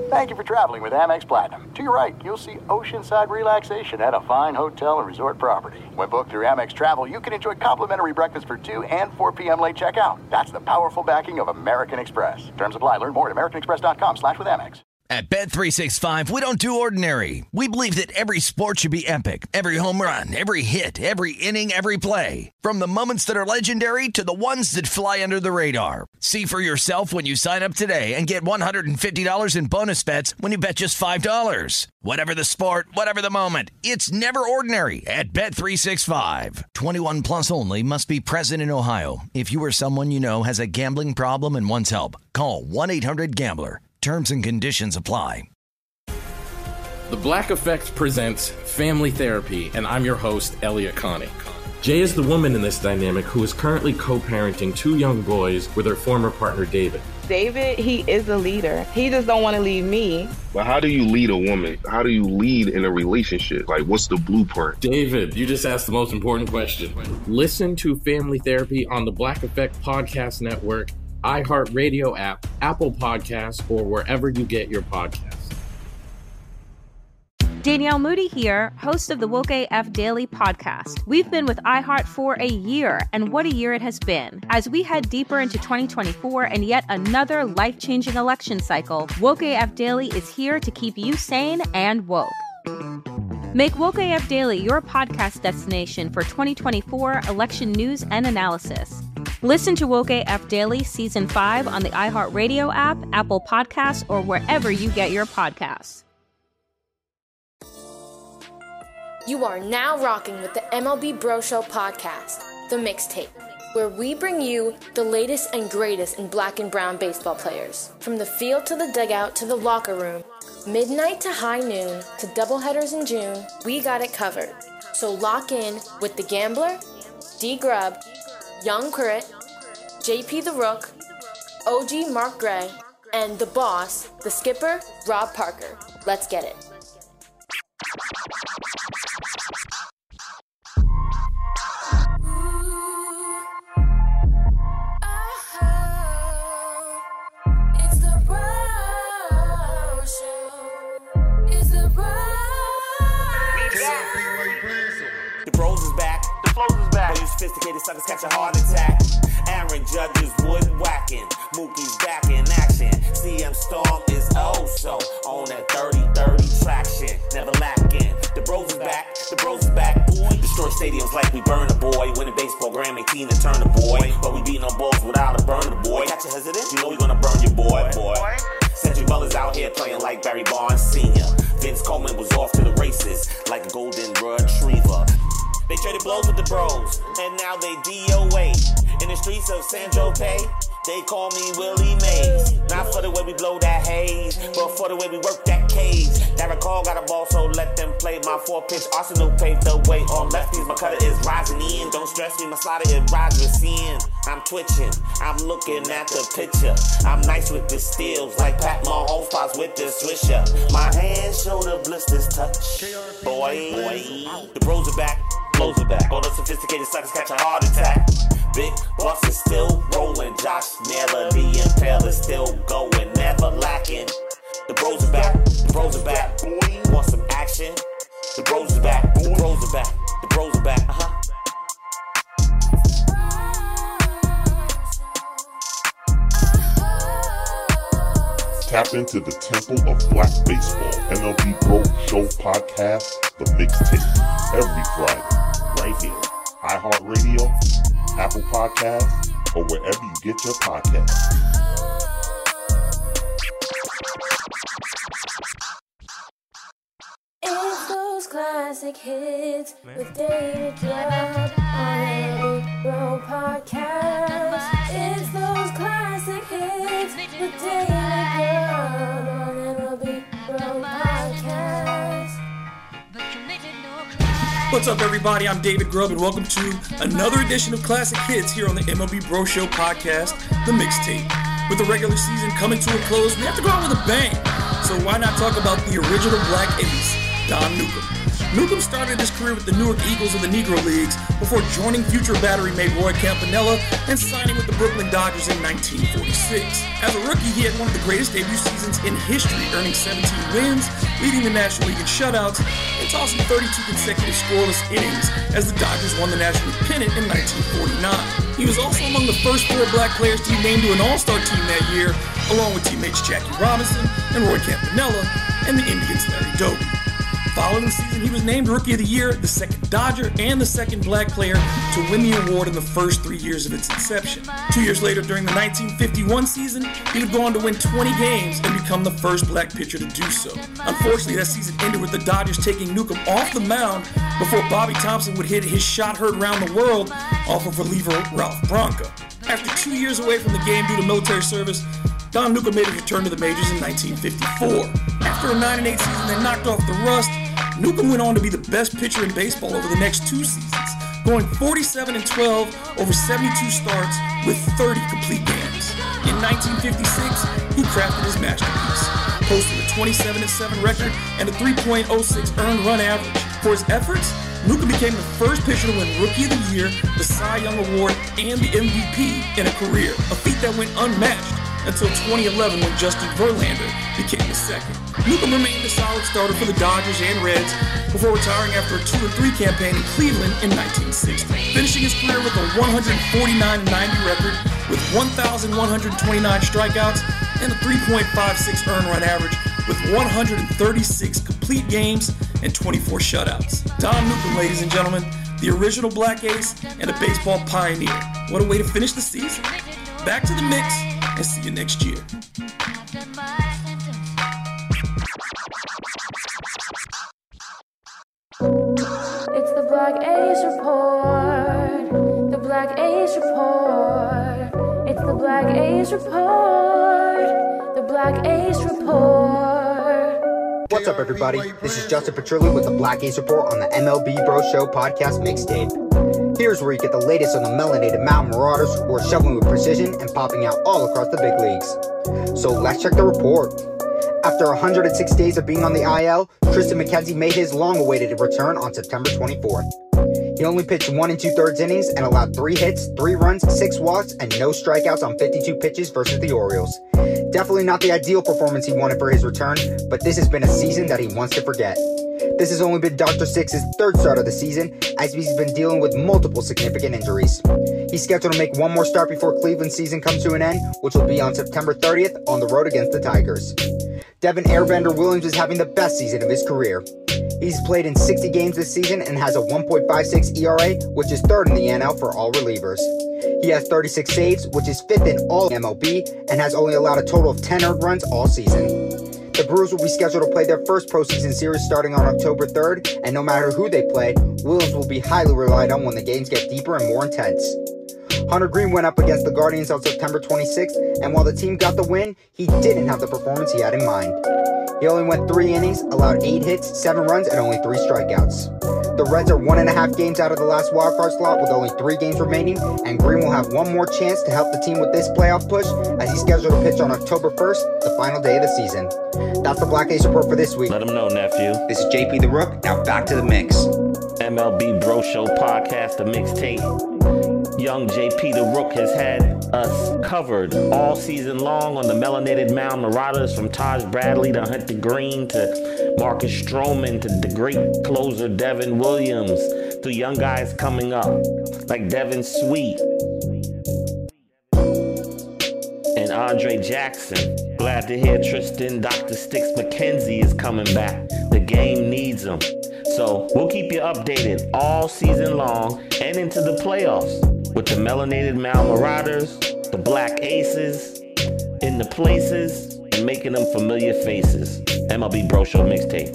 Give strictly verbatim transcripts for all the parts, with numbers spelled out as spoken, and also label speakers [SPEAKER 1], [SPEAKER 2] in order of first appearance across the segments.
[SPEAKER 1] Thank you for traveling with Amex Platinum. To your right, you'll see oceanside relaxation at a fine hotel and resort property. When booked through Amex Travel, you can enjoy complimentary breakfast for two and four p.m. late checkout. That's the powerful backing of American Express. Terms apply. Learn more at americanexpress.com slash with Amex.
[SPEAKER 2] At Bet three sixty-five, we don't do ordinary. We believe that every sport should be epic. Every home run, every hit, every inning, every play. From the moments that are legendary to the ones that fly under the radar. See for yourself when you sign up today and get one hundred fifty dollars in bonus bets when you bet just five dollars. Whatever the sport, whatever the moment, it's never ordinary at Bet three sixty-five. twenty-one plus only. Must be present in Ohio. If you or someone you know has a gambling problem and wants help, call one eight hundred gambler. Terms and conditions apply.
[SPEAKER 3] The Black Effect presents Family Therapy, and I'm your host, Elliot Connie. Jay is the woman in this dynamic who is currently co-parenting two young boys with her former partner, David.
[SPEAKER 4] David, he is a leader. He just don't want to leave me.
[SPEAKER 5] But how do you lead a woman? How do you lead in a relationship? Like, what's the blueprint?
[SPEAKER 3] David, you just asked the most important question. Listen to Family Therapy on the Black Effect Podcast Network, iHeartRadio app, Apple Podcasts, or wherever you get your podcasts.
[SPEAKER 6] Danielle Moody here, host of the Woke A F Daily podcast. We've been with iHeart for a year, and what a year it has been. As we head deeper into twenty twenty-four and yet another life-changing election cycle, Woke A F Daily is here to keep you sane and woke. Make Woke A F Daily your podcast destination for twenty twenty-four election news and analysis. Listen to Woke A F Daily Season five on the iHeartRadio app, Apple Podcasts, or wherever you get your podcasts.
[SPEAKER 7] You are now rocking with the M L B Bro Show podcast, The Mixtape, where we bring you the latest and greatest in black and brown baseball players. From the field to the dugout to the locker room, midnight to high noon to doubleheaders in June, we got it covered. So lock in with The Gambler, D-Grub, Young Crit, J P the Rook, O G Mark Gray, and the boss, the skipper, Rob Parker. Let's get it.
[SPEAKER 8] The bros is back. The flows is back. All you sophisticated suckers catch a heart attack. Aaron Judge is wood whacking. Mookie's back in action. C M Storm is oh so on that thirty thirty traction. Never lacking. The bros is back. The bros is back. Destroy stadiums like we burn a boy. Winning baseball Grammy, Tina Turner boy. But we beating on balls without a burner boy. Catch you hesitant. You know we gonna burn your boy, boy. Cedric Weller's out here playing like Barry Bonds Senior Vince Coleman was off to the races like a golden retriever. They traded blows with the bros, and now they D O A. In the streets of San Jose, they call me Willie Mays. Not for the way we blow that haze, but for the way we work that cage. Derek Hall got a ball, so let them play. My four-pitch arsenal paved the way. On lefties, my cutter is rising in. Don't stress me, my slider is rising in. I'm twitching, I'm looking at the picture. I'm nice with the steals, like Pat Mahomes spots with the swisher. My hands show the blisters touch. Boy, boy, the bros are back. Blows are back. All the sophisticated suckers catch a heart attack. Big Bucks is still rolling. Josh Naylor, the Impale is still going. Never lacking. The bros are back. The bros are back. Want some action? The bros are back. The bros are back. The bros are back. Uh-huh.
[SPEAKER 9] Tap into the Temple of Black Baseball M L B Bro Show podcast, The Mixtape, every Friday, right here, iHeartRadio, Apple Podcasts, or wherever you get your podcasts.
[SPEAKER 7] It's those classic hits with David Drubb on M L B Bro podcast. It's those classic hits with David Drubb on M L B Bro podcast.
[SPEAKER 10] What's up, everybody? I'm David Grubb, and welcome to another edition of Classic Hits here on the M L B Bro Show podcast, The Mixtape. With the regular season coming to a close, we have to go out with a bang. So why not talk about the original Black Ace, Don Newcombe? Newcomb started his career with the Newark Eagles of the Negro Leagues before joining future Battery-mate Roy Campanella and signing with the Brooklyn Dodgers in nineteen forty-six. As a rookie, he had one of the greatest debut seasons in history, earning seventeen wins, leading the National League in shutouts, and tossing thirty-two consecutive scoreless innings as the Dodgers won the National League pennant in nineteen forty-nine. He was also among the first four black players to be named to an All-Star team that year, along with teammates Jackie Robinson and Roy Campanella and the Indians' Larry Doby. Following the season, he was named Rookie of the Year, the second Dodger, and the second black player to win the award in the first three years of its inception. Two years later, during the nineteen fifty-one season, he would go on to win twenty games and become the first black pitcher to do so. Unfortunately, that season ended with the Dodgers taking Newcomb off the mound before Bobby Thompson would hit his shot heard around the world off of reliever Ralph Branca. After two years away from the game due to military service, Don Newcomb made his return to the majors in nineteen fifty-four. After a nine and eight season that knocked off the rust, Newcomb went on to be the best pitcher in baseball over the next two seasons, going forty-seven and twelve over seventy-two starts with thirty complete games. In nineteen fifty-six, he crafted his masterpiece, posting a twenty-seven and seven record and a three point oh six earned run average. For his efforts, Newcomb became the first pitcher to win Rookie of the Year, the Cy Young Award, and the M V P in a career, a feat that went unmatched until twenty eleven when Justin Verlander became the second. Newcomb remained a solid starter for the Dodgers and Reds before retiring after a two and three campaign in Cleveland in nineteen sixty, finishing his career with a one forty-nine and ninety record with one thousand one hundred twenty-nine strikeouts and a three point five six earned run average with one hundred thirty-six complete games and twenty-four shutouts. Don Newcomb, ladies and gentlemen, the original black ace and a baseball pioneer. What a way to finish the season. Back to the mix, and see you next year.
[SPEAKER 7] It's the Black Ace Report. The Black Ace Report. It's the Black Ace Report. The Black Ace Report.
[SPEAKER 11] What's up, everybody? This is Justin Petrilli with the Black Ace Report on the M L B Bro Show podcast mixtape. Here's where you get the latest on the melanated Mountain Marauders who are shoveling with precision and popping out all across the big leagues. So let's check the report. After one hundred six days of being on the I L, Tristan McKenzie made his long-awaited return on September twenty-fourth. He only pitched one and two-thirds innings and allowed three hits, three runs, six walks, and no strikeouts on fifty-two pitches versus the Orioles. Definitely not the ideal performance he wanted for his return, but this has been a season that he wants to forget. This has only been Doctor Six's third start of the season, as he's been dealing with multiple significant injuries. He's scheduled to make one more start before Cleveland's season comes to an end, which will be on September thirtieth on the road against the Tigers. Devin Airbender Williams is having the best season of his career. He's played in sixty games this season and has a one point five six E R A, which is third in the N L for all relievers. He has thirty-six saves, which is fifth in all M L B, and has only allowed a total of ten earned runs all season. The Brewers will be scheduled to play their first postseason series starting on October third, and no matter who they play, Williams will be highly relied on when the games get deeper and more intense. Hunter Green went up against the Guardians on September twenty-sixth, and while the team got the win, he didn't have the performance he had in mind. He only went three innings, allowed eight hits, seven runs, and only three strikeouts. The Reds are one and a half games out of the last wildcard slot with only three games remaining, and Green will have one more chance to help the team with this playoff push as he's scheduled to pitch on October first, the final day of the season. That's the Black Ace Report for this week.
[SPEAKER 12] Let him know, nephew.
[SPEAKER 11] This is J P the Rook. Now back to the mix.
[SPEAKER 12] M L B Bro Show podcast, the mixtape. Young J P the Rook has had us covered all season long on the melanated Mound Marauders, from Taj Bradley to Hunter Green to Marcus Stroman to the great closer Devin Williams to young guys coming up like Devin Sweet and Andre Jackson. Glad to hear Tristan Doctor Sticks McKenzie is coming back. The game needs him. So we'll keep you updated all season long and into the playoffs with the melanated Mound Marauders, the Black Aces, in the places, and making them familiar faces. M L B Bro Show mixtape.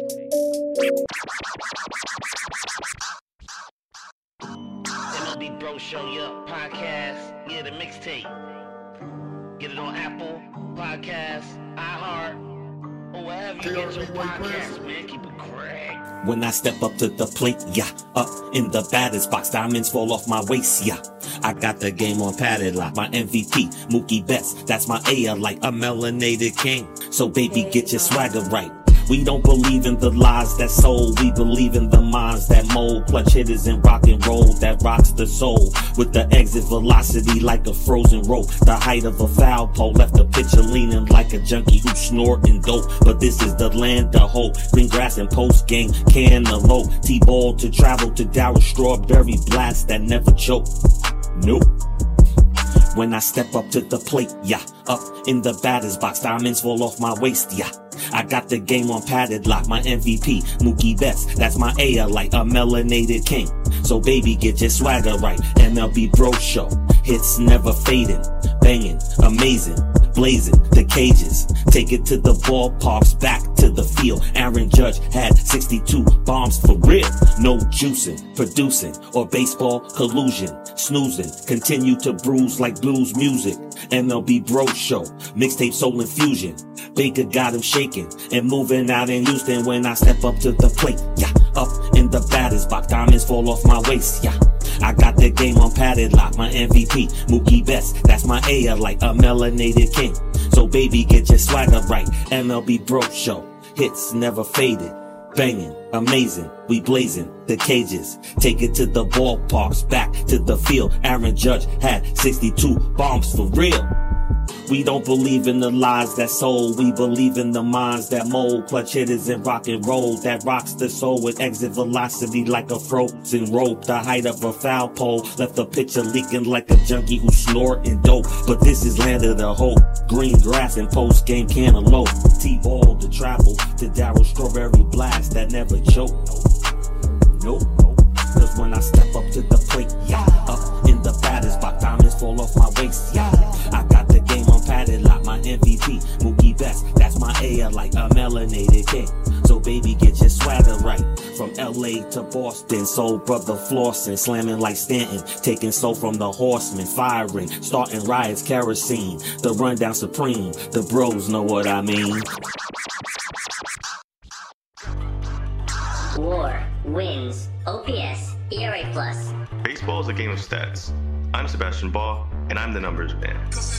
[SPEAKER 12] M L B Bro Show, yeah, podcast, yeah, the mixtape. Get it on Apple Podcasts, iHeart, or wherever you get your podcasts, man. Keep it correct.
[SPEAKER 13] When I step up to the plate, yeah, up in the batter's box, diamonds fall off my waist, yeah. I got the game on padded lock, my M V P, Mookie Betts, that's my A, like a melanated king. So baby, get your swagger right. We don't believe in the lies that sold. We believe in the minds that mold. Clutch hitters and rock and roll that rocks the soul. With the exit velocity like a frozen rope. The height of a foul pole left the pitcher leaning like a junkie who's snorting dope. But this is the land of hope. Green grass and post game cantaloupe. T-ball to travel to Darryl Strawberry blast that never choke. Nope. When I step up to the plate, yeah, up in the batter's box, diamonds fall off my waist, yeah. I got the game on padded lock, my M V P, Mookie Betts, that's my A like a melanated king. So baby, get your swagger right, M L B Bro Show, hits never fading, banging, amazing, blazing the cages. Take it to the ballparks, back to the field. Aaron Judge had sixty-two bombs for real. No juicing, producing, or baseball collusion. Snoozing, continue to bruise like blues music. M L B Bro Show, mixtape soul infusion. Baker got him shaking and moving out in Houston when I step up to the plate. Yeah, up in the batter's box, diamonds fall off my waist. Yeah, I got the game on padded lock, my M V P, Mookie Betts, that's my A like a melanated king. So baby, get your swagger right, M L B Bro Show, hits never faded, banging, amazing, we blazing the cages. Take it to the ballparks, back to the field. Aaron Judge had sixty-two bombs for real. We don't believe in the lies that sold. We believe in the minds that mold. Clutch hitters and rock and roll that rocks the soul with exit velocity like a frozen rope. The height of a foul pole left the pitcher leaking like a junkie who's snorting dope. But this is land of the hope. Green grass and post game cantaloupe. T-ball to travel to Darryl Strawberry blast that never choke. Nope. Cause when I step up to the plate, yeah, up in the batter's box, diamonds fall off my waist, yeah. I got the game on padded lock, my M V P, Mookie Betts, that's my A like a melanated king. So baby, get your swagger right. From L A to Boston, soul brother flossing, slamming like Stanton, taking soul from the horsemen, firing, starting riots, kerosene, the rundown supreme, the bros know what I mean.
[SPEAKER 14] War, wins, O P S, E R A plus.
[SPEAKER 15] Baseball is a game of stats. I'm Sebastian Baugh, and I'm the numbers man.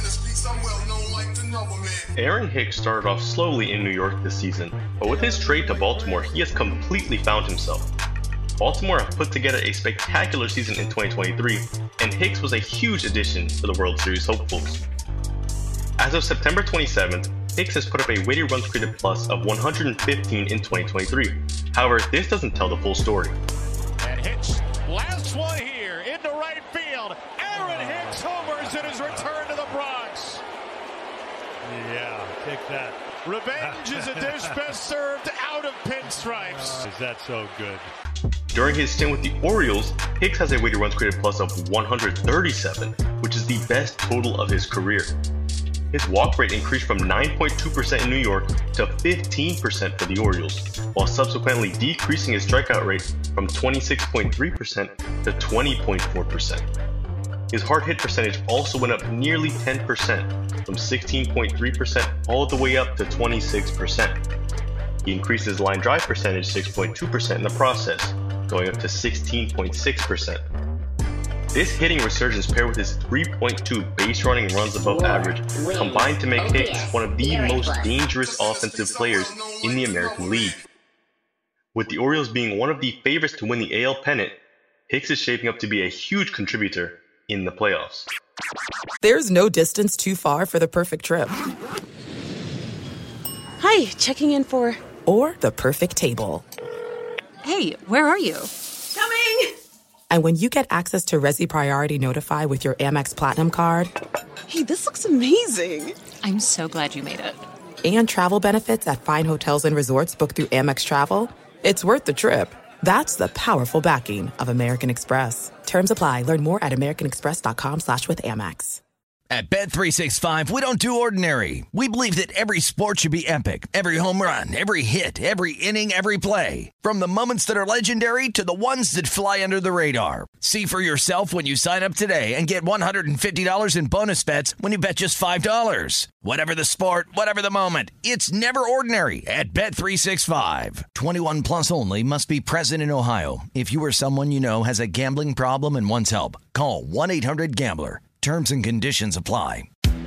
[SPEAKER 15] Aaron Hicks started off slowly in New York this season, but with his trade to Baltimore, he has completely found himself. Baltimore have put together a spectacular season in twenty twenty-three, and Hicks was a huge addition for the World Series hopefuls. As of September twenty-seventh, Hicks has put up a weighted runs created plus of one hundred fifteen in twenty twenty-three. However, this doesn't tell the full story.
[SPEAKER 16] And Hicks, last one here, into right field. Aaron Hicks homers in his return to the Bronx.
[SPEAKER 17] Yeah, take that.
[SPEAKER 16] Revenge is a dish best served out of pinstripes.
[SPEAKER 17] Uh, is that so good?
[SPEAKER 15] During his stint with the Orioles, Hicks has a weighted runs created plus of one hundred thirty-seven, which is the best total of his career. His walk rate increased from nine point two percent in New York to fifteen percent for the Orioles, while subsequently decreasing his strikeout rate from twenty-six point three percent to twenty point four percent. His hard hit percentage also went up nearly ten percent, from sixteen point three percent all the way up to twenty-six percent. He increased his line drive percentage six point two percent in the process, going up to sixteen point six percent. This hitting resurgence paired with his three point two base running runs above War, average wins, combined to make O P S, Hicks one of the most plus. dangerous offensive players in the American League. With the Orioles being one of the favorites to win the A L pennant, Hicks is shaping up to be a huge contributor in the playoffs.
[SPEAKER 18] There's no distance too far for the perfect trip.
[SPEAKER 19] Hi, checking in for...
[SPEAKER 18] Or the perfect table.
[SPEAKER 19] Hey, where are you?
[SPEAKER 18] Coming! And when you get access to Resi Priority Notify with your Amex Platinum card...
[SPEAKER 19] Hey, this looks amazing. I'm so glad you made it.
[SPEAKER 18] And travel benefits at fine hotels and resorts booked through Amex Travel, it's worth the trip. That's the powerful backing of American Express. Terms apply. Learn more at americanexpress.com slash with Amex.
[SPEAKER 2] At Bet three sixty-five, we don't do ordinary. We believe that every sport should be epic. Every home run, every hit, every inning, every play. From the moments that are legendary to the ones that fly under the radar. See for yourself when you sign up today and get one hundred fifty dollars in bonus bets when you bet just five dollars. Whatever the sport, whatever the moment, it's never ordinary at Bet three sixty-five. twenty-one plus only. Must be present in Ohio. If you or someone you know has a gambling problem and wants help, call one eight hundred gambler. Terms and conditions apply.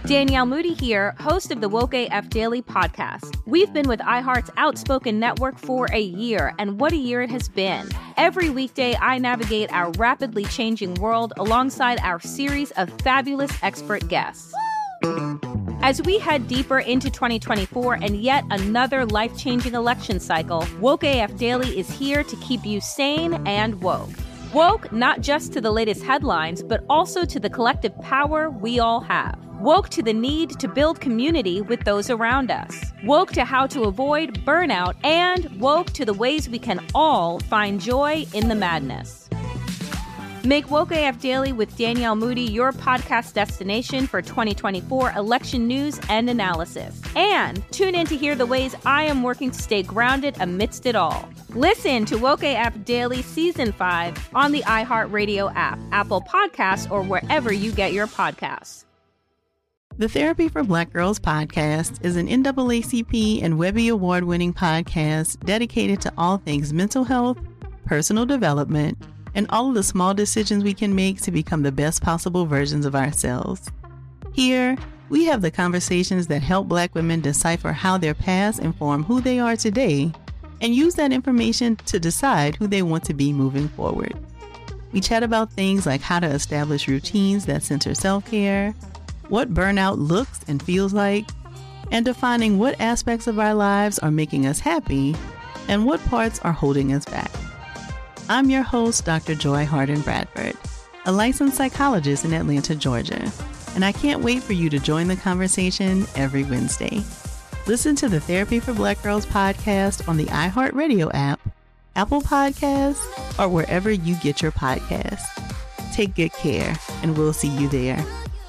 [SPEAKER 6] Danielle Moody here, host of the Woke A F Daily podcast. We've been with iHeart's Outspoken Network for a year, and what a year it has been. Every weekday, I navigate our rapidly changing world alongside our series of fabulous expert guests. As we head deeper into twenty twenty-four and yet another life-changing election cycle, Woke A F Daily is here to keep you sane and woke. Woke not just to the latest headlines, but also to the collective power we all have. Woke to the need to build community with those around us. Woke to how to avoid burnout, and woke to the ways we can all find joy in the madness. Make Woke A F Daily with Danielle Moody your podcast destination for twenty twenty-four election news and analysis. And tune in to hear the ways I am working to stay grounded amidst it all. Listen to Woke A F Daily Season five on the iHeartRadio app, Apple Podcasts, or wherever you get your podcasts.
[SPEAKER 20] The Therapy for Black Girls podcast is an N double A C P and Webby Award-winning podcast dedicated to all things mental health, personal development, and all of the small decisions we can make to become the best possible versions of ourselves. Here, we have the conversations that help Black women decipher how their past inform who they are today and use that information to decide who they want to be moving forward. We chat about things like how to establish routines that center self-care, what burnout looks and feels like, and defining what aspects of our lives are making us happy and what parts are holding us back. I'm your host, Doctor Joy Harden Bradford, a licensed psychologist in Atlanta, Georgia, and I can't wait for you to join the conversation every Wednesday. Listen to the Therapy for Black Girls podcast on the iHeartRadio app, Apple Podcasts, or wherever you get your podcasts. Take good care, and we'll see you there.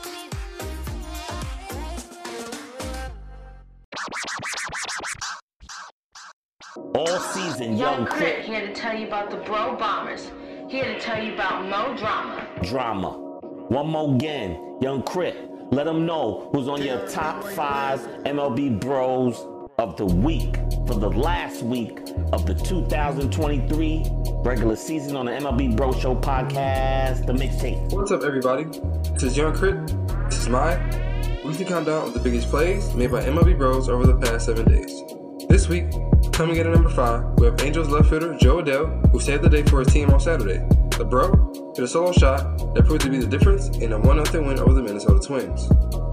[SPEAKER 12] All season,
[SPEAKER 21] Young
[SPEAKER 12] Young
[SPEAKER 21] Crit
[SPEAKER 12] Crit.
[SPEAKER 21] here to tell you about the Bro Bombers. Here to tell you about Mo Drama.
[SPEAKER 12] Drama. One more again, Young Crit. Let them know who's on your top five M L B Bros of the week for the last week of the two thousand twenty-three regular season on the M L B Bro Show podcast, the mixtape.
[SPEAKER 22] What's up, everybody? This is Young Crit. This is my weekly countdown of the biggest plays made by M L B Bros over the past seven days. This week, coming in at number five, we have Angels left fielder Joe Adell, who saved the day for his team on Saturday. The Bro hit a solo shot that proved to be the difference in a one nothing win over the Minnesota Twins.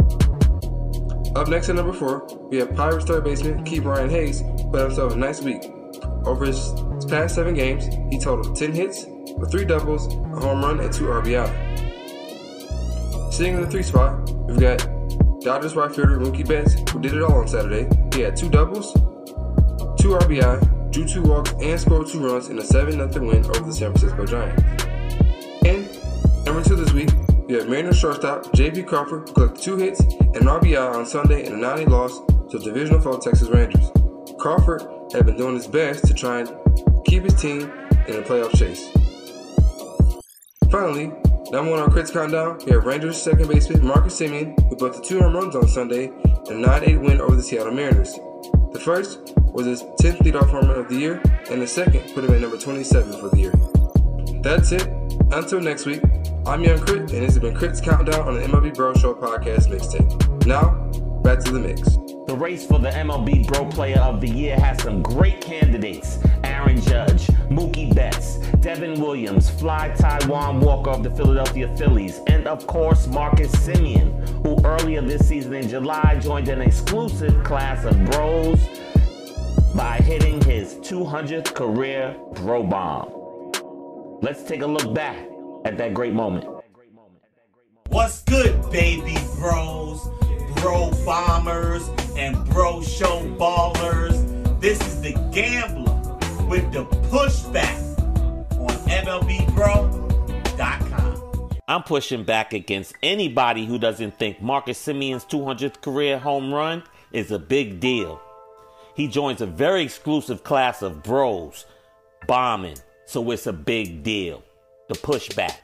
[SPEAKER 22] Up next at number four, we have Pirates third baseman Keith Ryan Hayes, who had himself a nice week. Over his past seven games, he totaled ten hits with three doubles, a home run, and two R B I. Sitting in the three spot, we've got Dodgers right fielder Mookie Betts, who did it all on Saturday. He had two doubles, two R B I, drew two walks, and scored two runs in a seven nothing win over the San Francisco Giants. And number two this week, we have Mariners shortstop J P Crawford, who collected two hits and an R B I on Sunday in a nine eight loss to divisional foe Texas Rangers. Crawford had been doing his best to try and keep his team in a playoff chase. Finally, number one on Crits Countdown, we have Rangers second baseman Marcus Semien, who put the two home runs on Sunday in a nine eight win over the Seattle Mariners. The first was his tenth leadoff home run of the year, and the second put him at number twenty-seven for the year. That's it. Until next week, I'm Young Crit, and this has been Crit's Countdown on the M L B Bro Show podcast mixtape. Now, back to the mix.
[SPEAKER 12] The race for the M L B Bro Player of the Year has some great candidates. Aaron Judge, Mookie Betts, Devin Williams, Fly Taiwan Walker of the Philadelphia Phillies, and of course Marcus Semien, who earlier this season in July joined an exclusive class of Bros by hitting his two hundredth career Bro Bomb. Let's take a look back at that great moment.
[SPEAKER 8] What's good, baby bros, bro bombers, and bro show ballers? This is the Gambler with the pushback on M L B Bro dot com.
[SPEAKER 12] I'm pushing back against anybody who doesn't think Marcus Semien's two hundredth career home run is a big deal. He joins a very exclusive class of bros bombing, so it's a big deal. The pushback.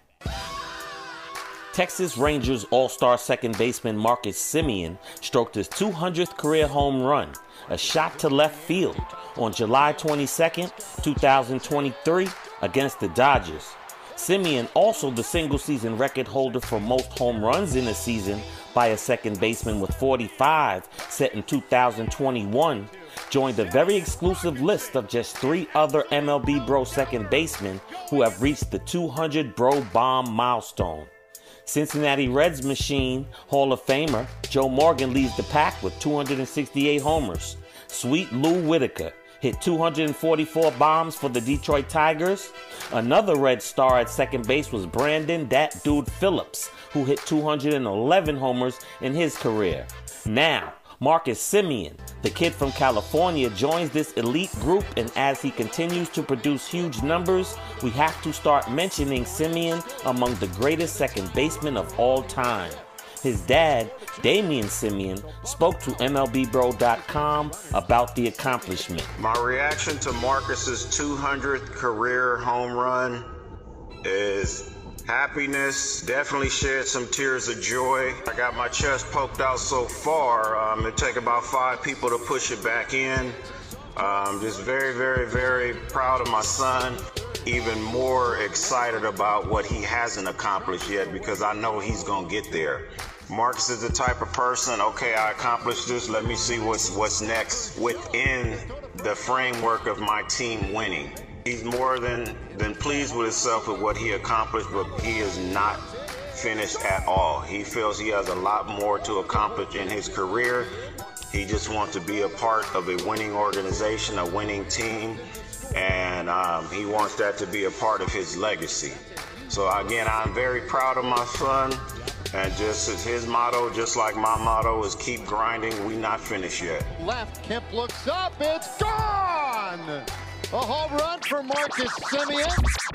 [SPEAKER 12] Texas Rangers All-Star second baseman Marcus Semien stroked his two hundredth career home run, a shot to left field, on July twenty-second, two thousand twenty-three against the Dodgers. Semien, also the single-season record holder for most home runs in a season by a second baseman with forty-five, set in two thousand twenty-one, joined a very exclusive list of just three other M L B Bro second basemen who have reached the two hundred Bro Bomb milestone. Cincinnati Reds machine Hall of Famer Joe Morgan leads the pack with two hundred sixty-eight homers. Sweet Lou Whitaker hit two hundred forty-four bombs for the Detroit Tigers. Another Red star at second base was Brandon "Dat Dude" Phillips, who hit two hundred eleven homers in his career. Now, Marcus Semien, the kid from California, joins this elite group, and as he continues to produce huge numbers, we have to start mentioning Semien among the greatest second basemen of all time. His dad, Damian Semien, spoke to M L B Bro dot com about the accomplishment.
[SPEAKER 1] My reaction to Marcus's two hundredth career home run is happiness. Definitely shed some tears of joy. I got my chest poked out so far. Um, it took about five people to push it back in. Um, just very, very, very proud of my son. Even more excited about what he hasn't accomplished yet, because I know he's gonna get there. Marcus is the type of person, okay, I accomplished this, let me see what's what's next within the framework of my team winning. He's more than, than pleased with himself with what he accomplished, but he is not finished at all. He feels he has a lot more to accomplish in his career. He just wants to be a part of a winning organization, a winning team, and um, he wants that to be a part of his legacy. So again, I'm very proud of my son, and just as his motto, just like my motto, is keep grinding, we not finished yet.
[SPEAKER 16] Left, Kemp looks up, it's gone! A home run for Marcus Semien.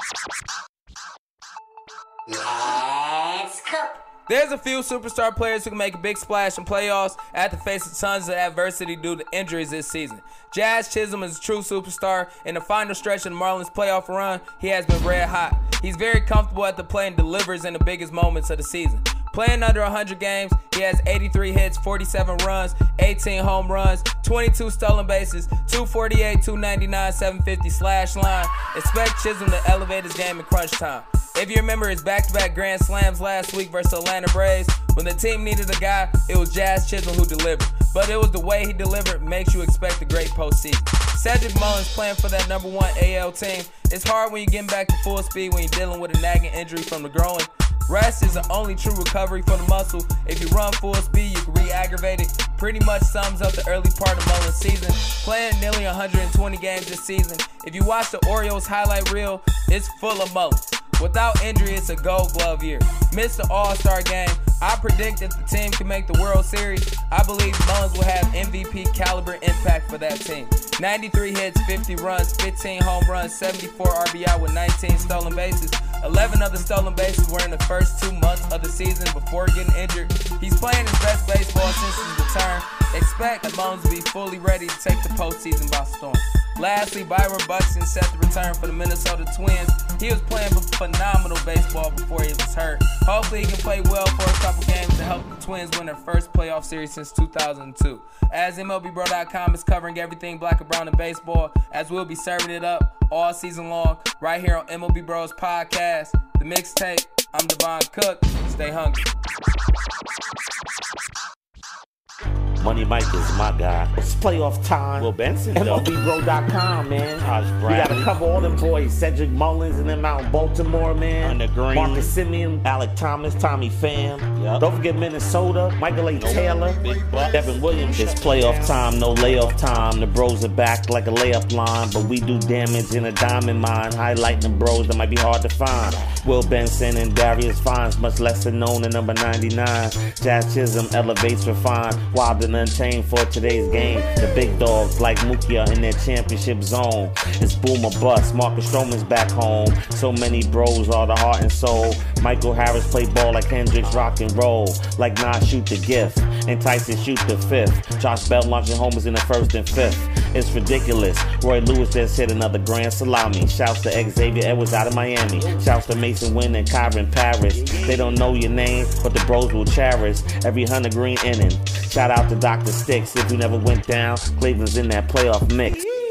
[SPEAKER 14] Let's cook.
[SPEAKER 4] There's a few superstar players who can make a big splash in playoffs after facing tons of adversity due to injuries this season. Jazz Chisholm is a true superstar. In the final stretch of the Marlins playoff run, he has been red hot. He's very comfortable at the plate and delivers in the biggest moments of the season. Playing under one hundred games, he has eighty-three hits, forty-seven runs, eighteen home runs, twenty-two stolen bases, two forty-eight, two ninety-nine, seven fifty slash line. Expect Chisholm to elevate his game in crunch time. If you remember his back-to-back grand slams last week versus Atlanta Braves, when the team needed a guy, it was Jazz Chisholm who delivered. But it was the way he delivered makes you expect a great postseason. Cedric Mullins playing for that number one A L team. It's hard when you're getting back to full speed when you're dealing with a nagging injury from the groin. Rest is the only true recovery for the muscle. If you run full speed, you can re-aggravate it. Pretty much sums up the early part of Mullins' season. Playing nearly one hundred twenty games this season. If you watch the Orioles highlight reel, it's full of Mullins. Without injury, it's a gold glove year. Missed the All-Star game. I predict that the team can make the World Series. I believe Mullins will have M V P caliber impact for that team. ninety-three hits, fifty runs, fifteen home runs, seventy-four R B I with nineteen stolen bases. eleven of the stolen bases were in the first two months of the season before getting injured. He's playing his best baseball since his return. Expect that Mullins to be fully ready to take the postseason by storm. Lastly, Byron Buxton set to return for the Minnesota Twins. He was playing phenomenal baseball before he was hurt. Hopefully he can play well for a couple games to help the Twins win their first playoff series since two thousand two. As M L B Bro dot com is covering everything black and brown in baseball, as we'll be serving it up all season long right here on M L B Bros Podcast, The Mixtape. I'm Devon Cook. Stay hungry.
[SPEAKER 12] Money Mike is my guy. It's playoff time. Will Benson, M L B Bro dot com, man. We gotta cover all them boys. Cedric Mullins and them out in Baltimore, man.
[SPEAKER 13] Under Green.
[SPEAKER 12] Marcus Semien, Alec Thomas, Tommy Pham. Yep. Don't forget Minnesota, Michael A. Taylor, Devin Williams. It's playoff time, no layoff time. The bros are back like a layup line, but we do damage in a diamond mine, highlighting the bros that might be hard to find. Will Benson and Darius Fines, much lesser known than number ninety-nine. Jazz Chisholm elevates refined, wild and untamed for today's game. The big dogs like Mukia in their championship zone. It's boom or bust. Marcus Stroman's back home. So many bros are the heart and soul. Michael Harris play ball like Hendrix rock and roll. Like Nas shoot the gift and Tyson shoot the fifth. Josh Bell launching homers in the first and fifth. It's ridiculous. Roy Lewis just hit another grand salami. Shouts to Xavier Edwards out of Miami. Shouts to Mason Wynn and Kyron Paris. They don't know your name, but the bros will cherish every Hunter Green inning. Shout out to Doctor Sticks. If you never went down, Cleveland's in that playoff mix.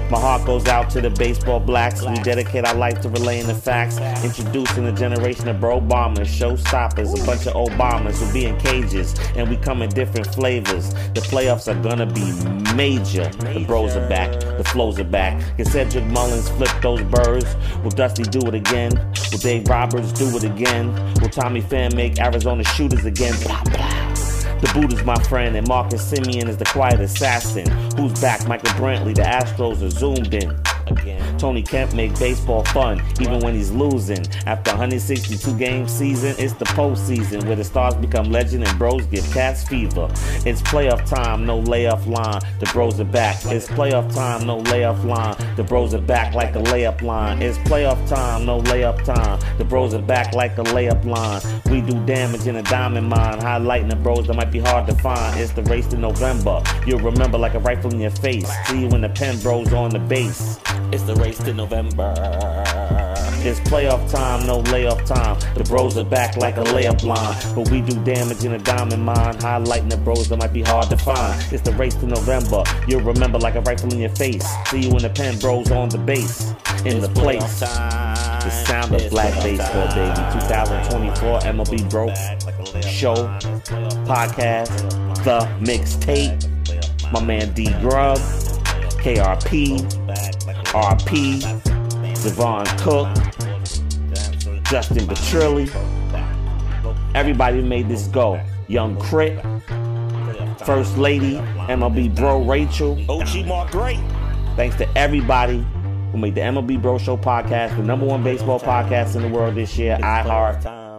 [SPEAKER 12] My heart goes out to the baseball blacks. We dedicate our life to relaying the facts. Introducing a generation of bro bombers, showstoppers, a bunch of Obamas who be in cages, and we come in different flavors. The playoffs are gonna be major. The bros are back, the flows are back. Can Cedric Mullins flip those birds? Will Dusty do it again? Will Dave Roberts do it again? Will Tommy Pham make Arizona shooters again? Blah, blah. The Buddha's my friend, and Marcus Simeon is the quiet assassin. Who's back? Michael Brantley, the Astros are zoomed in. Again. Tony Kemp make baseball fun, even when he's losing. After one hundred sixty-two game season, it's the postseason where the stars become legend and bros get cats fever. It's playoff time, no layoff line. The bros are back. It's playoff time, no layoff line. The bros are back like a layup line. It's playoff time, no layup time. The bros are back like a layup line. We do damage in a diamond mine, highlighting the bros that might be hard to find. It's the race to November. You'll remember like a rifle in your face. See you when the pen bros on the base. It's the race to November. It's playoff time, no layoff time. The bros are back like a layup line. But we do damage in a diamond mine, highlighting the bros that might be hard to find. It's the race to November. You'll remember like a rifle in your face. See you when the pen bros on the base. In the place. The sound of black baseball, baby. twenty twenty-four M L B Bro Show Podcast. The Mixtape. My man D Grub. K R P. R P, Devon Cook, Justin Petrilli, everybody made this go. Young Crit, First Lady, M L B Bro Rachel, O G Mark Gray. Thanks to everybody who made the M L B Bro Show podcast, the number one baseball podcast in the world this year. iHeart,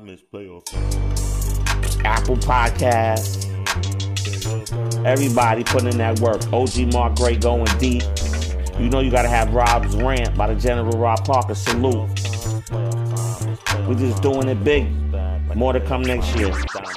[SPEAKER 12] Apple Podcasts, everybody putting in that work. O G Mark Gray going deep. You know you gotta have Rob's Rant by the General Rob Parker. Salute. We're just doing it big. More to come next year.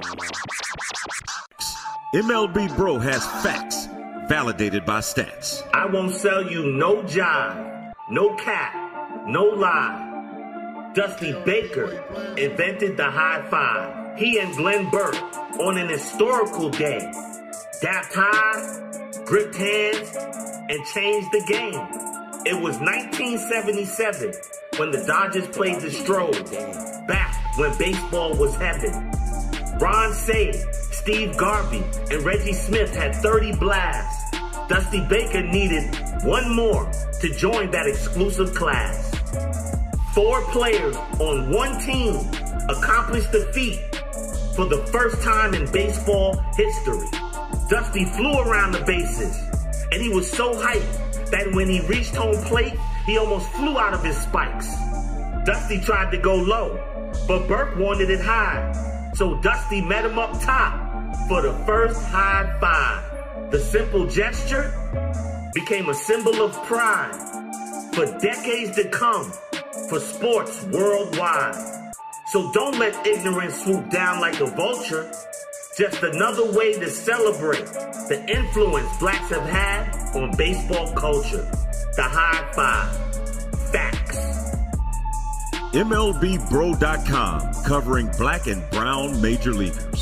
[SPEAKER 3] M L B Bro has facts validated by stats.
[SPEAKER 8] I won't sell you no jive, no cap, no lie. Dusty Baker invented the high five. He and Glenn Burke on an historical day dapped high, gripped hands, and changed the game. It was nineteen seventy-seven when the Dodgers played the Stros, back when baseball was heaven. Ron Cey, Steve Garvey, and Reggie Smith had thirty blasts. Dusty Baker needed one more to join that exclusive class. Four players on one team accomplished the feat for the first time in baseball history. Dusty flew around the bases, and he was so hyped that when he reached home plate, he almost flew out of his spikes. Dusty tried to go low, but Burke wanted it high, so Dusty met him up top for the first high five. The simple gesture became a symbol of pride for decades to come for sports worldwide. So don't let ignorance swoop down like a vulture. Just another way to celebrate the influence blacks have had on baseball culture. The high five. Facts.
[SPEAKER 3] M L B Bro dot com, covering black and brown major leaguers.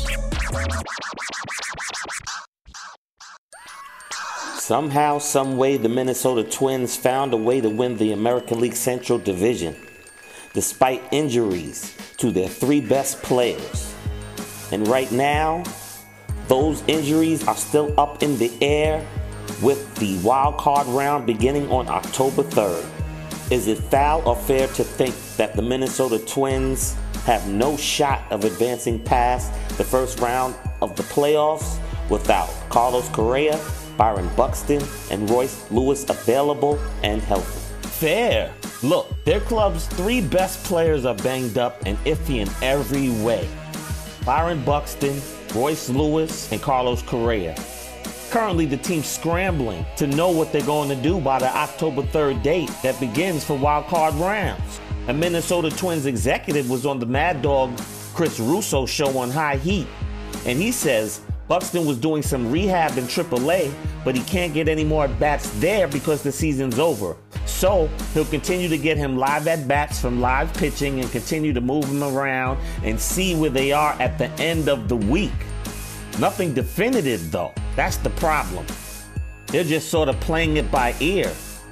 [SPEAKER 12] Somehow, some way, the Minnesota Twins found a way to win the American League Central Division, despite injuries to their three best players. And right now, those injuries are still up in the air with the wild card round beginning on October third. Is it foul or fair to think that the Minnesota Twins have no shot of advancing past the first round of the playoffs without Carlos Correa, Byron Buxton, and Royce Lewis available and healthy? Fair. Look, their club's three best players are banged up and iffy in every way. Byron Buxton, Royce Lewis, and Carlos Correa. Currently, the team's scrambling to know what they're going to do by the October third date that begins for wild card rounds. A Minnesota Twins executive was on the Mad Dog Chris Russo show on High Heat, and he says Buxton was doing some rehab in triple A, but he can't get any more at-bats there because the season's over. So he'll continue to get him live at-bats from live pitching and continue to move him around and see where they are at the end of the week. Nothing definitive, though. That's the problem. They're just sort of playing it by ear.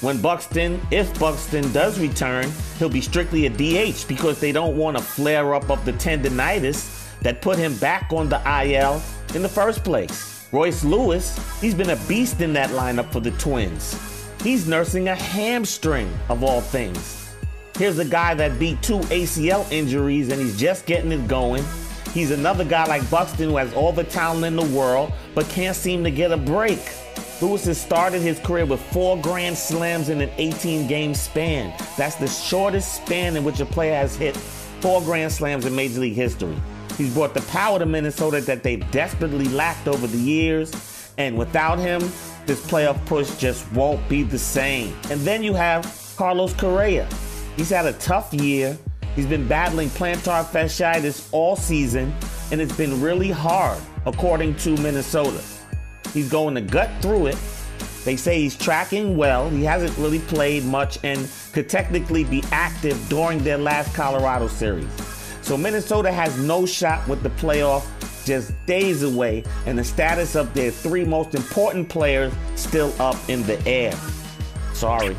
[SPEAKER 12] When Buxton, if Buxton does return, he'll be strictly a D H because they don't want a flare-up of the tendinitis that put him back on the I L in the first place. Royce Lewis, he's been a beast in that lineup for the Twins. He's nursing a hamstring, of all things. Here's a guy that beat two A C L injuries and he's just getting it going. He's another guy like Buxton who has all the talent in the world but can't seem to get a break. Lewis has started his career with four Grand Slams in an eighteen-game span. That's the shortest span in which a player has hit four Grand Slams in Major League history. He's brought the power to Minnesota that they've desperately lacked over the years, and without him, this playoff push just won't be the same. And then you have Carlos Correa. He's had a tough year. He's been battling plantar fasciitis all season, and it's been really hard, according to Minnesota. He's going to gut through it. They say he's tracking well. He hasn't really played much and could technically be active during their last Colorado series. So Minnesota has no shot with the playoff, just days away, and the status of their three most important players still up in the air. Sorry.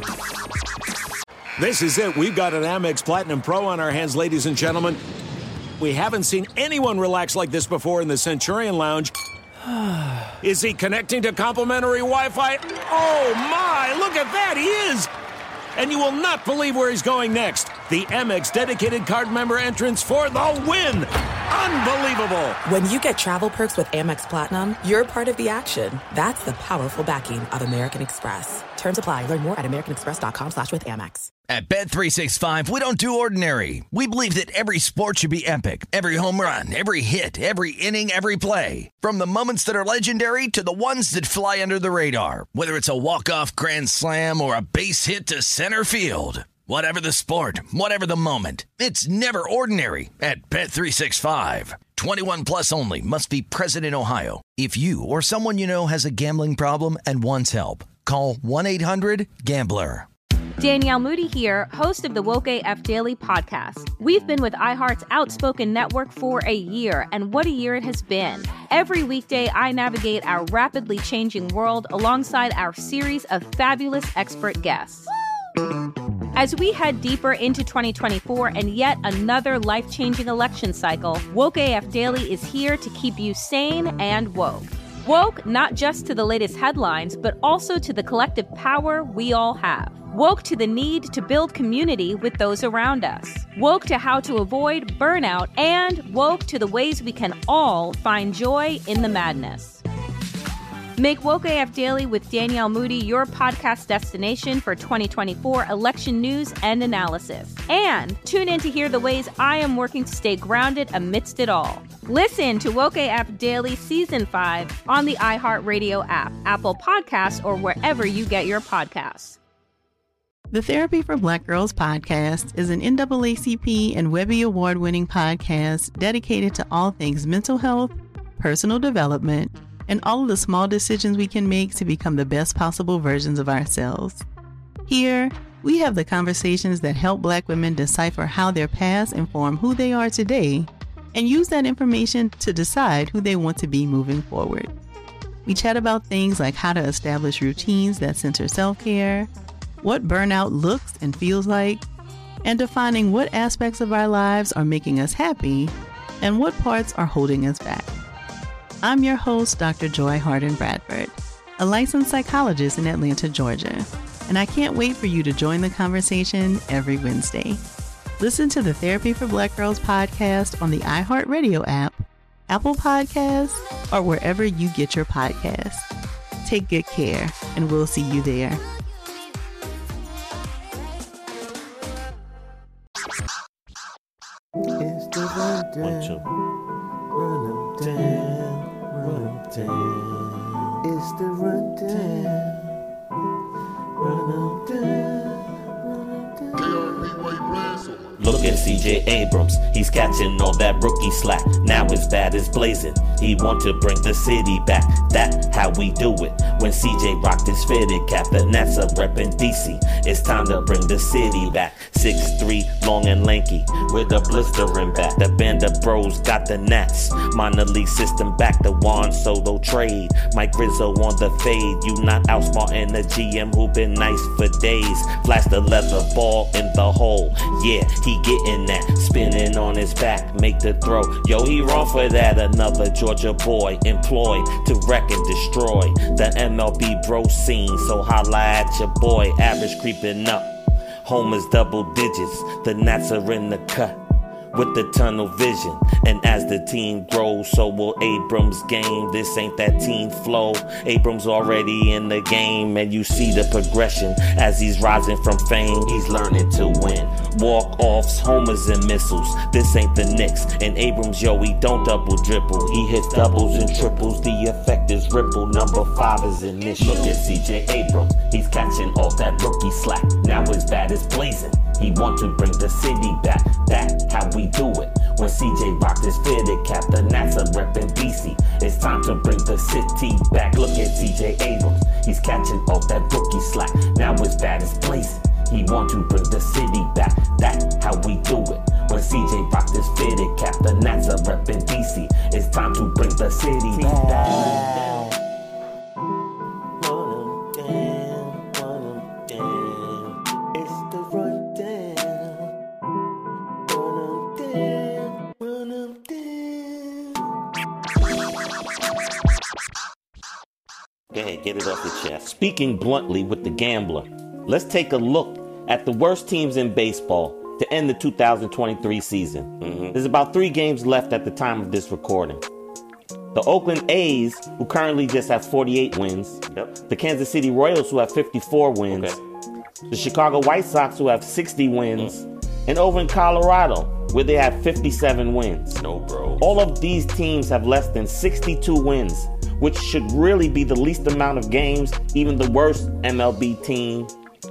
[SPEAKER 5] This is it. We've got an Amex Platinum Pro on our hands, ladies and gentlemen. We haven't seen anyone relax like this before in the Centurion Lounge. Is he connecting to complimentary Wi-Fi? Oh, my! Look at that! He is! And you will not believe where he's going next. The Amex dedicated card member entrance for the win! Unbelievable!
[SPEAKER 18] When you get travel perks with Amex Platinum, you're part of the action. That's the powerful backing of American Express. Terms apply. Learn more at americanexpress.com slash with Amex.
[SPEAKER 2] At Bet three sixty-five, we don't do ordinary. We believe that every sport should be epic. Every home run, every hit, every inning, every play. From the moments that are legendary to the ones that fly under the radar. Whether it's a walk-off grand slam or a base hit to center field. Whatever the sport, whatever the moment. It's never ordinary at Bet three sixty-five. twenty-one plus only. Must be present in Ohio. If you or someone you know has a gambling problem and wants help, call one eight hundred gambler.
[SPEAKER 6] Danielle Moody here, host of the Woke A F Daily podcast. We've been with iHeart's Outspoken Network for a year, and what a year it has been. Every weekday, I navigate our rapidly changing world alongside our series of fabulous expert guests. As we head deeper into twenty twenty-four and yet another life-changing election cycle, Woke A F Daily is here to keep you sane and woke. Woke not just to the latest headlines, but also to the collective power we all have. Woke to the need to build community with those around us. Woke to how to avoid burnout, and woke to the ways we can all find joy in the madness. Make Woke A F Daily with Danielle Moody your podcast destination for twenty twenty-four election news and analysis. And tune in to hear the ways I am working to stay grounded amidst it all. Listen to Woke A F Daily Season five on the iHeartRadio app, Apple Podcasts, or wherever you get your podcasts.
[SPEAKER 20] The Therapy for Black Girls podcast is an N double A C P and Webby Award-winning podcast dedicated to all things mental health, personal development, and all of the small decisions we can make to become the best possible versions of ourselves. Here, we have the conversations that help Black women decipher how their past inform who they are today and use that information to decide who they want to be moving forward. We chat about things like how to establish routines that center self-care, what burnout looks and feels like, and defining what aspects of our lives are making us happy and what parts are holding us back. I'm your host, Doctor Joy Harden Bradford, a licensed psychologist in Atlanta, Georgia, and I can't wait for you to join the conversation every Wednesday. Listen to the Therapy for Black Girls podcast on the iHeartRadio app, Apple Podcasts, or wherever you get your podcasts. Take good care, and we'll see you there.
[SPEAKER 8] It's the rundown. Run 'em down, run 'em down. It's the rundown. Run 'em down, run 'em down.
[SPEAKER 13] Look at C J Abrams, he's catching all that rookie slack. Now his bat is blazing, he want to bring the city back. That how we do it. When C J rocked his fitted cap, the Nats are reppin' D C. It's time to bring the city back. six three, long and lanky, with a blistering back. The band of bros got the Nats. Minor league system back, the Juan Soto trade. Mike Rizzo on the fade. You not outsmarting the G M who been nice for days. Flash the leather ball in the hole. Yeah, he getting that. Spinning on his back, make the throw. Yo, he wrong for that. Another Georgia boy employed to wreck and destroy the M L B bro scene. So holla at your boy. Average creeping up. Homers double digits. The Nats are in the cut with the tunnel vision. And as the team grows, so will Abrams' game. This ain't that team flow. Abrams already in the game, and you see the progression as he's rising from fame. He's learning to win. Walk-offs, homers, and missiles. This ain't the Knicks. And Abrams, yo, he don't double dribble. He hits doubles and triples. The effect is ripple. Number five is initial. Look at C J Abrams. He's catching all that rookie slack. Now his bat is blazing. He want to bring the city back. That how we do it. When C J rocked his fitted cap, the Nats are reppin' D C. It's time to bring the city back. Look at C J Abrams. He's catching all that rookie slack. Now his bat is blazing. He want to bring the city back. That how we do it. When C J rocked his fitted cap, the Nats are reppin' D C. It's time to bring the city back. Go ahead, get it off your chest. Speaking bluntly with the gambler, let's take a look at the worst teams in baseball to end the two thousand twenty-three season. Mm-hmm. There's about three games left at the time of this recording. The Oakland A's, who currently just have forty-eight wins. Yep. The Kansas City Royals, who have fifty-four wins. Okay. The Chicago White Sox, who have sixty wins. Mm-hmm. And over in Colorado, where they have fifty-seven wins. No, bro. All of these teams have less than sixty-two wins, which should really be the least amount of games even the worst M L B team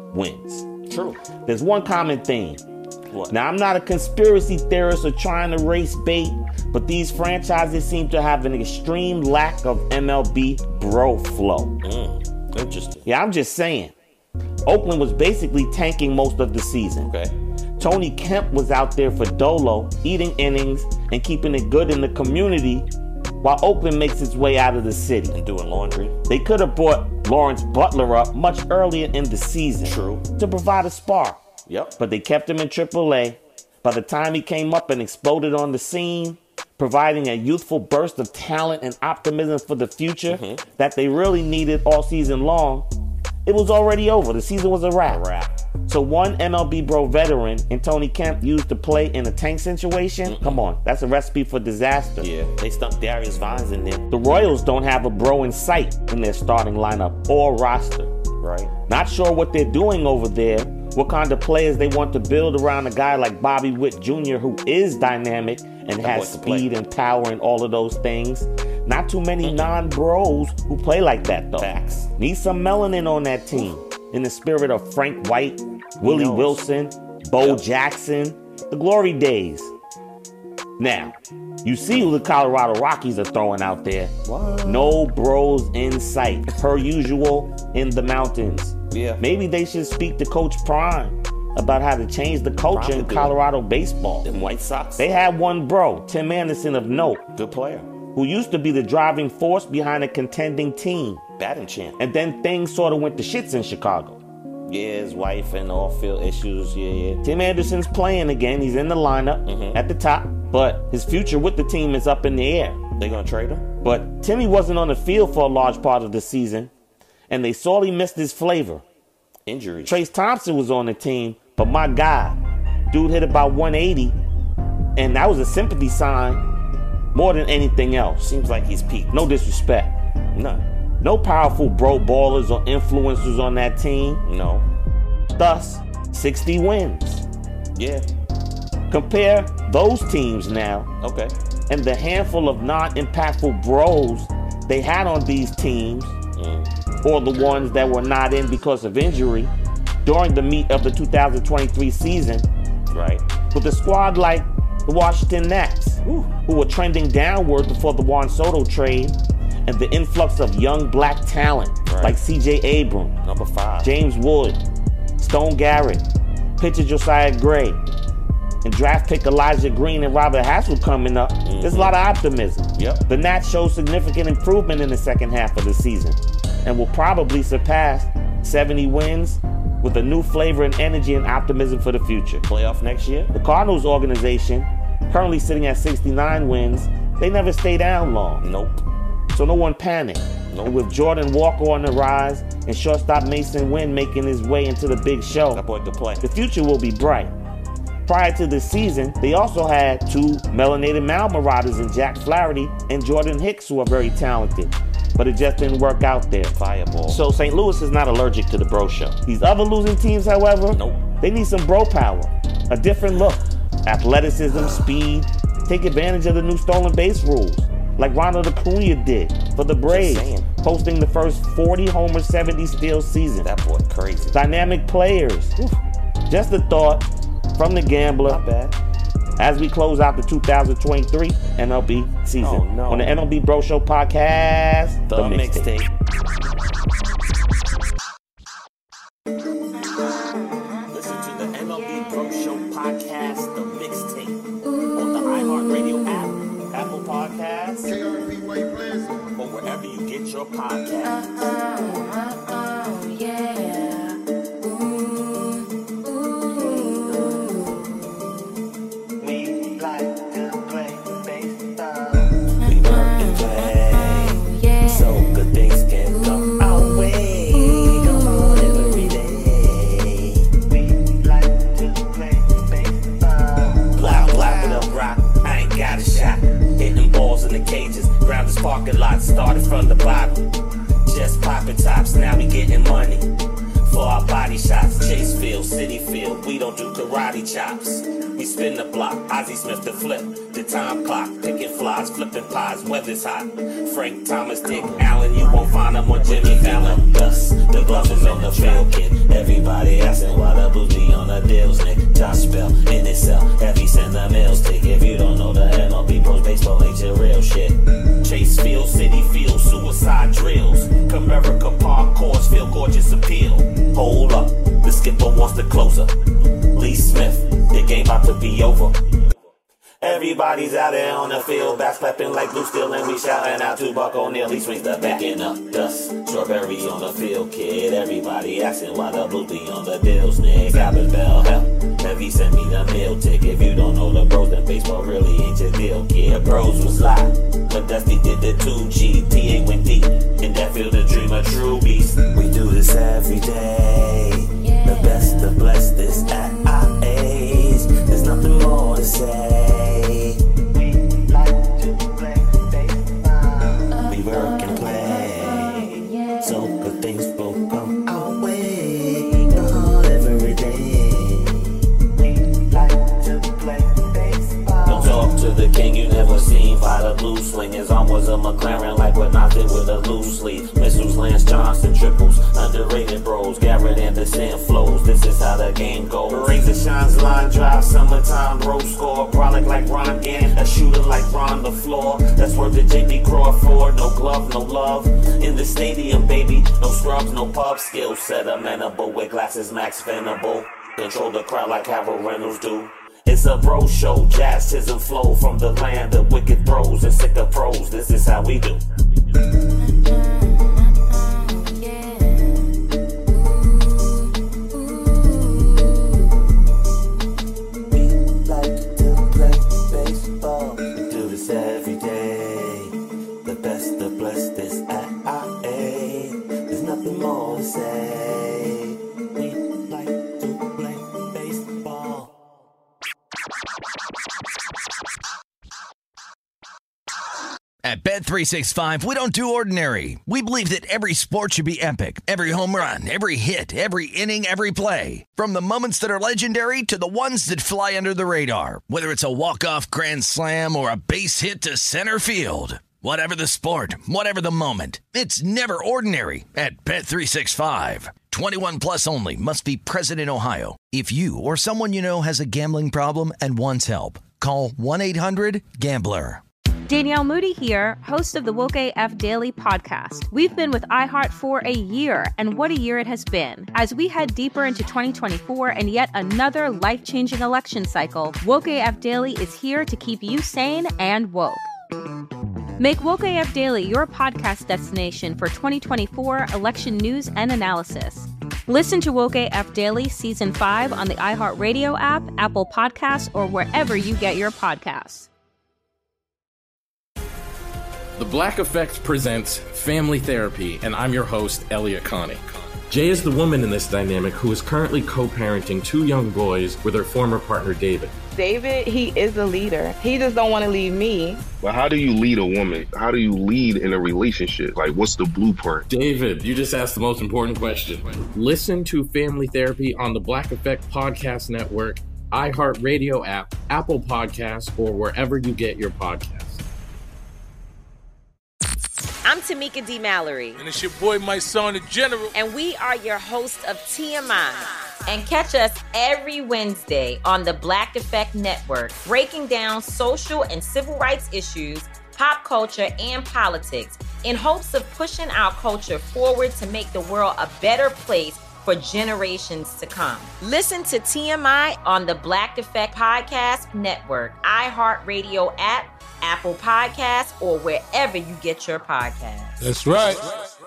[SPEAKER 13] wins. True. There's one common theme. What? Now, I'm not a conspiracy theorist or trying to race bait, but these franchises seem to have an extreme lack of M L B bro flow. Mm, interesting. Yeah, I'm just saying. Oakland was basically tanking most of the season. Okay. Tony Kemp was out there for dolo, eating innings and keeping it good in the community, while Oakland makes its way out of the city. And doing laundry. They could have brought Lawrence Butler up much earlier in the season. True. To provide a spark. Yep. But they kept him in triple A. By the time he came up and exploded on the scene, providing a youthful burst of talent and optimism for the future mm-hmm. that they really needed all season long, it was already over. The season was a wrap. A wrap. So one M L B bro veteran and Tony Kemp used to play in a tank situation? Mm-mm. Come on, that's a recipe for disaster. Yeah, they stuck Darius Vines in there. The Royals don't have a bro in sight in their starting lineup or roster. Right. Not sure what they're doing over there, what kind of players they want to build around a guy like Bobby Witt Junior who is dynamic and that has speed and power and all of those things. Not too many mm-hmm. non-bros who play like that, though. Facts. Need some melanin on that team. In the spirit of Frank White, Willie Wilson, Bo yep. Jackson, the glory days. Now, you see who the Colorado Rockies are throwing out there. What? No bros in sight, per usual, in the mountains. Yeah. Maybe they should speak to Coach Prime about how to change the culture in Colorado baseball. Them White Sox. They had one bro, Tim Anderson of note. Good player. Who used to be the driving force behind a contending team. Batting champ. And then things sort of went to shits in Chicago. Yeah, his wife and off-field issues, yeah, yeah. Tim Anderson's playing again. He's in the lineup mm-hmm. at the top. But his future with the team is up in the air. They gonna trade him? But Timmy wasn't on the field for a large part of the season. And they sorely missed his flavor. Injuries. Trace Thompson was on the team. But my God, dude hit about one eighty. And that was a sympathy sign more than anything else. Seems like he's peaked. No disrespect. None. No powerful bro ballers or influencers on that team. No. Thus, sixty wins. Yeah. Compare those teams now. Okay. And the handful of non-impactful bros they had on these teams, mm. or the ones that were not in because of injury, during the meat of the two thousand twenty-three season. Right.
[SPEAKER 12] With a squad like the Washington Nats, Ooh. who were trending downward before the Juan Soto trade, and the influx of young black talent right. like C J Abrams,
[SPEAKER 13] number five,
[SPEAKER 12] James Wood, Stone Garrett, pitcher Josiah Gray, and draft pick Elijah Green and Robert Hassel coming up, mm-hmm. there's a lot of optimism.
[SPEAKER 13] Yep.
[SPEAKER 12] The Nats showed significant improvement in the second half of the season and will probably surpass seventy wins with a new flavor and energy and optimism for the future.
[SPEAKER 13] Playoff next year?
[SPEAKER 12] The Cardinals organization, currently sitting at sixty-nine wins, they never stay down long.
[SPEAKER 13] Nope.
[SPEAKER 12] So no one panic. Nope. And with Jordan Walker on the rise and shortstop Mason Wynn making his way into the big show,
[SPEAKER 13] that boy could play.
[SPEAKER 12] The future will be bright. Prior to this season, they also had two melanated Mal Marauders in Jack Flaherty and Jordan Hicks, who are very talented. But it just didn't work out there.
[SPEAKER 13] Fireball.
[SPEAKER 12] So Saint Louis is not allergic to the Bro Show. These other losing teams, however,
[SPEAKER 13] nope.
[SPEAKER 12] they need some bro power, a different look, athleticism, speed, take advantage of the new stolen base rules, like Ronald Acuna did for the Braves, posting the first forty homer, seventy steal season.
[SPEAKER 13] That boy crazy.
[SPEAKER 12] Dynamic players. Whew. Just a thought from the Gambler.
[SPEAKER 13] Not bad.
[SPEAKER 12] As we close out the two thousand twenty-three N L B season.
[SPEAKER 13] Oh, no.
[SPEAKER 12] On the N L B Bro Show podcast,
[SPEAKER 13] The, the Mixtape.
[SPEAKER 8] Listen to the N L B Bro Show podcast, The Mixtape. On the iHeartRadio app, Apple Podcasts, K R P White Plaza, or wherever you get your podcasts.
[SPEAKER 21] Oh, oh, oh, yeah.
[SPEAKER 8] Parking lot started from the bottom. Just popping tops, now we getting money. For our body shots, Chase Field, City Field, we don't do karate chops. We spin the block, Ozzie Smith the flip, the time clock, picking flies, flipping pies, weather's hot. Frank Thomas, Dick Allen, you won't find them on Jimmy Fallon. Dust, the gloves is on the field, kid. Everybody asking why the Blues be on the deals, Nick. Josh Bell, N S L, heavy send the mills tick. If you don't know the M L B Pros, baseball ain't your real shit. Chase Field, City Field, suicide drills. Comerica Park course, feel gorgeous appeal. Hold up, the skipper wants the closer. Lee Smith, the game about to be over. Everybody's out there on the field, backs clapping like Blue Steel, and we shouting out to Buck O'Neil. He swings the back end up, dust. Strawberry on the field, kid. Everybody asking why the Blues be on the deals, Nick. Albert Bell, hell, heavy send me the meal tick. If you don't know the Bros, then baseball really ain't your deal, kid. Bros was live, but Dusty did the two G. T A went deep, in that field a dream a true beast. We do this every day. The best, the blessed is at our age. There's nothing more to say. We like to play baseball. We work and play, so good things will come our way. Oh, every day. We like to play baseball. Don't talk to the king you never seen by the blue swing. His arm was a McLaren, like what nothing with a loose leaf. Missiles, Lance Johnson, triples, underrated bros. Garrett Anderson flows. This is how the game goes. Razor shines, line drive, summertime bro score. Product like Ron Gann, a shooter like Ron LaFleur. That's word to J P Crawford. No glove, no love in the stadium, baby. No scrubs, no pub. Skill set amenable with glasses, Max Venable. Control the crowd like Harold Reynolds do. It's a bro show, jazzism flow from the land of wicked bros and sicker pros. This is how we do.
[SPEAKER 2] At Bet three sixty-five, we don't do ordinary. We believe that every sport should be epic. Every home run, every hit, every inning, every play. From the moments that are legendary to the ones that fly under the radar. Whether it's a walk-off grand slam or a base hit to center field. Whatever the sport, whatever the moment, it's never ordinary at Bet three sixty-five. twenty-one plus only. Must be present in Ohio. If you or someone you know has a gambling problem and wants help, call one eight hundred gambler.
[SPEAKER 6] Danielle Moody here, host of the Woke A F Daily podcast. We've been with iHeart for a year, and what a year it has been. As we head deeper into twenty twenty-four and yet another life-changing election cycle, Woke A F Daily is here to keep you sane and woke. Make Woke A F Daily your podcast destination for twenty twenty-four election news and analysis. Listen to Woke A F Daily Season five on the iHeartRadio app, Apple Podcasts, or wherever you get your podcasts.
[SPEAKER 9] The Black Effect presents Family Therapy, and I'm your host, Elliot Connie. Jay is the woman in this dynamic who is currently co-parenting two young boys with her former partner, David.
[SPEAKER 10] David, he is a leader. He just don't want to leave me.
[SPEAKER 23] But how do you lead a woman? How do you lead in a relationship? Like, what's the blueprint?
[SPEAKER 9] David, you just asked the most important question. Listen to Family Therapy on the Black Effect Podcast Network, iHeartRadio app, Apple Podcasts, or wherever you get your podcasts.
[SPEAKER 24] I'm Tamika D. Mallory.
[SPEAKER 25] And it's your boy, my son, the General.
[SPEAKER 24] And we are your hosts of T M I. And catch us every Wednesday on the Black Effect Network, breaking down social and civil rights issues, pop culture, and politics in hopes of pushing our culture forward to make the world a better place for generations to come. Listen to T M I on the Black Effect Podcast Network, iHeartRadio app, Apple Podcasts, or wherever you get your podcasts.
[SPEAKER 25] That's right.